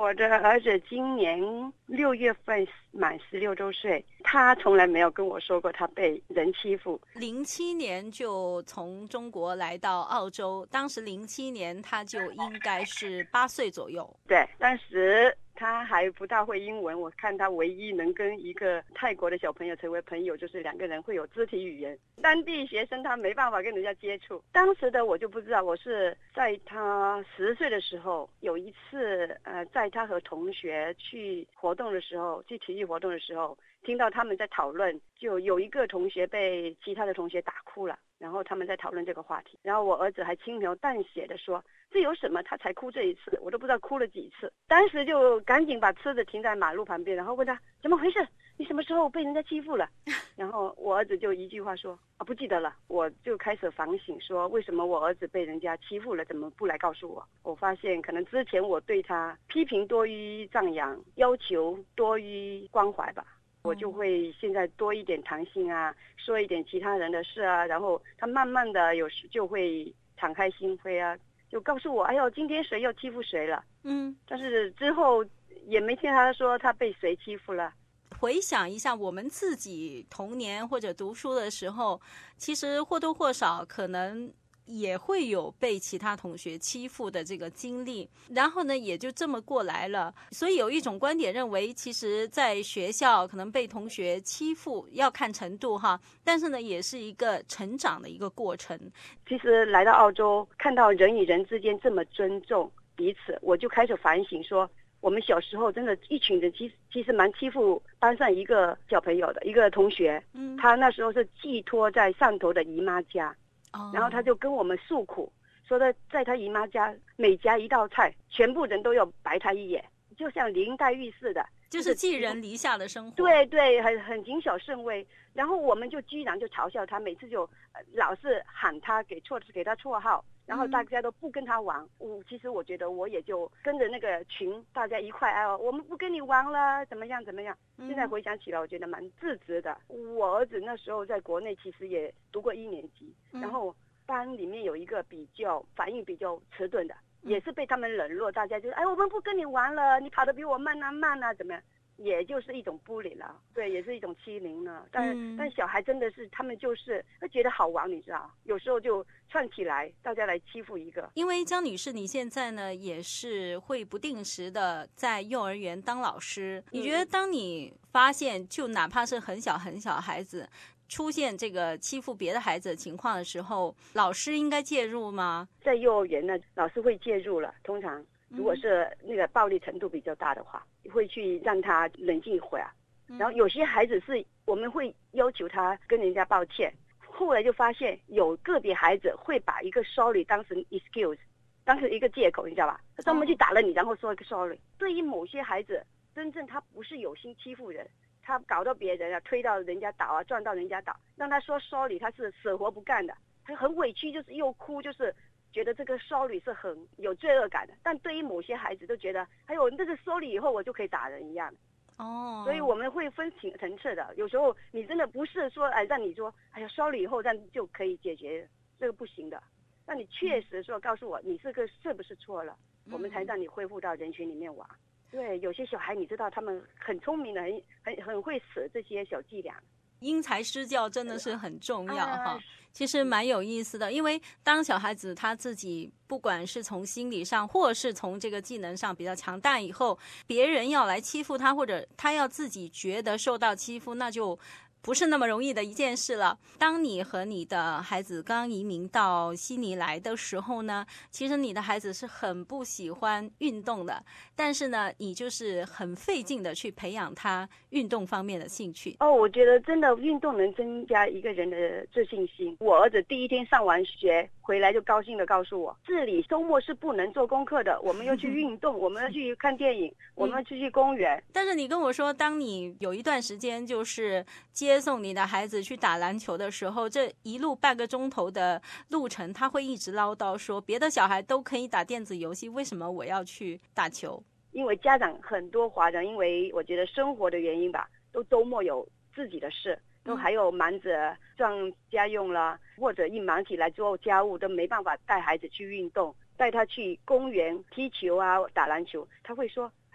我的儿子今年6月份满16周岁，他从来没有跟我说过他被人欺负。 07年就从中国来到澳洲，当时07年他就应该是8岁左右。 对，当时他还不大会英文，我看他唯一能跟一个泰国的小朋友成为朋友，就是2个人会有肢体语言。当地学生他没办法跟人家接触。当时的我就不知道，我是在他10岁的时候，有一次在他和同学去活动的时候，去体育活动的时候，听到他们在讨论，就有一个同学被其他的同学打哭了，然后他们在讨论这个话题，然后我儿子还轻描淡写的说，这有什么，他才哭这一次，我都不知道哭了几次。当时就赶紧把车子停在马路旁边，然后问他怎么回事，你什么时候被人家欺负了？然后我儿子就一句话说不记得了。我就开始反省，说为什么我儿子被人家欺负了，怎么不来告诉我？我发现可能之前我对他批评多于赞扬，要求多于关怀吧，我就会现在多一点弹性啊，说一点其他人的事啊，然后他慢慢的有时就会敞开心扉啊，就告诉我，哎呦，今天谁又欺负谁了？但是之后也没听他说他被谁欺负了。 回想一下我们自己童年或者读书的时候，其实或多或少可能也会有被其他同学欺负的这个经历，然后呢也就这么过来了。所以有一种观点认为，其实在学校可能被同学欺负要看程度哈，但是呢也是一个成长的一个过程。 其实来到澳洲，看到人与人之间这么尊重彼此，我就开始反省说，我们小时候真的一群人其实蛮欺负班上一个小朋友的一个同学，他那时候是寄托在上头的姨妈家，然后他就跟我们诉苦，说在他姨妈家每夹一道菜，全部人都要白他一眼，就像林黛玉似的， 就是寄人篱下的生活。 对对，很谨小慎微。然后我们就居然就嘲笑他，每次就老是喊他给他绰号，然后大家都不跟他玩。其实我觉得我也就跟着那个群大家一块我们不跟你玩了，怎么样。现在回想起来我觉得蛮自责的。我儿子那时候在国内其实也读过1年级，然后班里面有一个反应比较迟钝的，也是被他们冷落，大家就我们不跟你玩了，你跑得比我慢啊怎么样，也就是一种bully了，对，也是一种欺凌了。但小孩真的是他们就是觉得好玩，你知道，有时候就串起来大家来欺负一个。 因为江女士你现在呢也是会不定时的在幼儿园当老师，你觉得当你发现就哪怕是很小孩子出现这个欺负别的孩子的情况的时候，老师应该介入吗？ 在幼儿园呢，老师会介入了，通常如果是那个暴力程度比较大的话，会去让他冷静一会儿。然后有些孩子是我们会要求他跟人家道歉，后来就发现有个别孩子会把一个 sorry 当成 excuse， 当成一个借口，你知道吧？他专门去打了你，然后说一个 sorry。对于某些孩子，真正他不是有心欺负人，他搞到别人推到人家倒撞到人家倒，让他说 sorry， 他是死活不干的，他很委屈，就是又哭，就是觉得这个 sorry 是很有罪恶感的。但对于某些孩子都觉得，这个 sorry 以后我就可以打人一样。所以我们会分层次的。有时候你真的不是说让你说sorry 以后这样就可以解决，这个不行的。那你确实说告诉我你这个是不是错了，我们才让你恢复到人群里面玩。对，有些小孩你知道他们很聪明的，很会使这些小伎俩。 因材施教真的是很重要哈，其实蛮有意思的。因为当小孩子他自己不管是从心理上或是从这个技能上比较强大以后，别人要来欺负他，或者他要自己觉得受到欺负，那就不是那么容易的一件事了。当你和你的孩子刚移民到悉尼来的时候呢，其实你的孩子是很不喜欢运动的，但是呢你就是很费劲的去培养他运动方面的兴趣。 我觉得真的运动能增加一个人的自信心。我儿子第一天上完学回来就高兴的告诉我，这里周末是不能做功课的，我们要去运动我们要去看电影我们要去公园。 但是你跟我说，当你有一段时间就是接送你的孩子去打篮球的时候，这一路半个钟头的路程，他会一直唠叨说别的小孩都可以打电子游戏，为什么我要去打球？ 因为家长很多华人，因为我觉得生活的原因吧，都周末有自己的事，都还有忙着赚家用啦，或者一忙起来做家务都没办法带孩子去运动，带他去公园踢球打篮球。他会说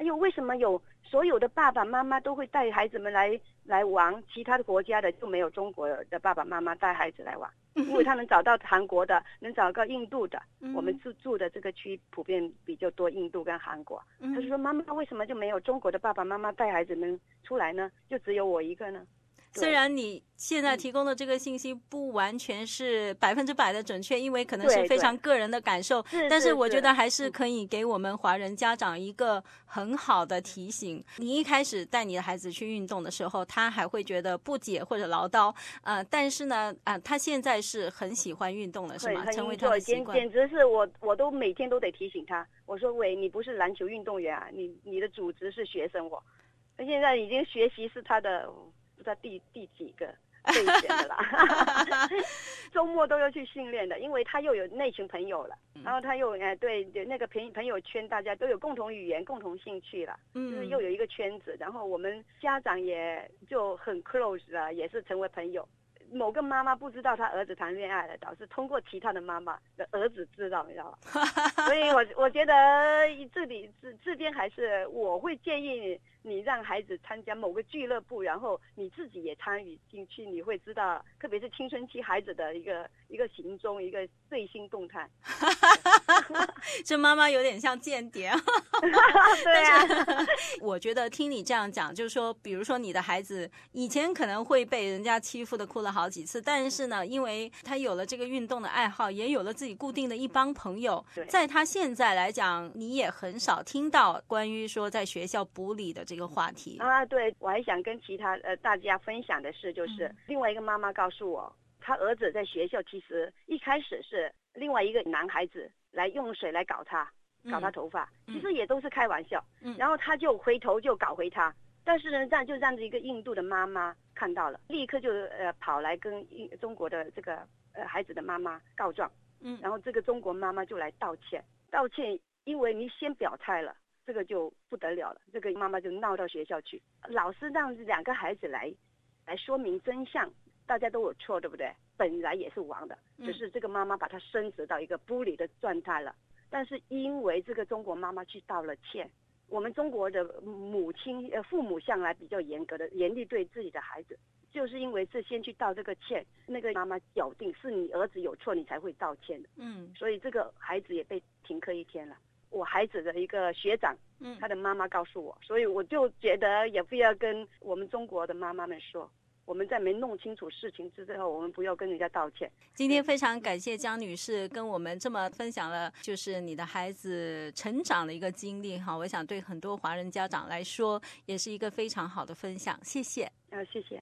哎呦，为什么有所有的爸爸妈妈都会带孩子们来玩，其他的国家的就没有中国的爸爸妈妈带孩子来玩？因为他能找到韩国的，能找到印度的，我们住的这个区普遍比较多印度跟韩国。他就说妈妈为什么就没有中国的爸爸妈妈带孩子们出来呢？就只有我一个呢？ 虽然你现在提供的这个信息不完全是100%的准确，因为可能是非常个人的感受，但是我觉得还是可以给我们华人家长一个很好的提醒。你一开始带你的孩子去运动的时候，他还会觉得不解或者唠叨，但是呢，他现在是很喜欢运动了，是吗？成为他的习惯。 简直是我都每天都得提醒他，我说喂，你不是篮球运动员啊，你的主职是学生我，现在已经学习是他的。不知道第几个备选的啦，周末都要去训练的，因为他又有那群朋友了，然后他又对那个朋友圈大家都有共同语言、共同兴趣了，就是又有一个圈子，然后我们家长也就很 close 了，也是成为朋友。某个妈妈不知道她儿子谈恋爱了，导致通过其他的妈妈的儿子知道，你知道吗？所以我觉得这边还是我会建议你让孩子参加某个俱乐部，然后你自己也参与进去，你会知道，特别是青春期孩子的一个行踪，一个最新动态。 这妈妈有点像间谍。 对啊， 我觉得听你这样讲，就是说，比如说你的孩子以前可能会被人家欺负的哭了好几次，但是呢，因为他有了这个运动的爱好，也有了自己固定的一帮朋友，在他现在来讲，你也很少听到关于说在学校bully理的这个话题啊。对，我还想跟其他大家分享的是，就是另外一个妈妈告诉我，他儿子在学校其实一开始是另外一个男孩子来用水来搞他头发，其实也都是开玩笑，然后他就回头就搞回他，但是呢，让一个印度的妈妈看到了，立刻就跑来跟中国的这个孩子的妈妈告状，然后这个中国妈妈就来道歉，因为你先表态了，这个就不得了了，这个妈妈就闹到学校去，老师让两个孩子来说明真相，大家都有错，对不对？本来也是王的，只是这个妈妈把他升职到一个bully的状态了，但是因为这个中国妈妈去道了歉，我们中国的父母向来比较严厉对自己的孩子，就是因为是先去道这个歉，那个妈妈咬定是你儿子有错你才会道歉的，所以这个孩子也被停课1天了。我孩子的一个学长，他的妈妈告诉我，所以我就觉得也不要跟我们中国的妈妈们说，我们在没弄清楚事情之后，我们不要跟人家道歉。 今天非常感谢江女士跟我们这么分享了，就是你的孩子成长的一个经历哈，我想对很多华人家长来说也是一个非常好的分享，谢谢。 谢谢。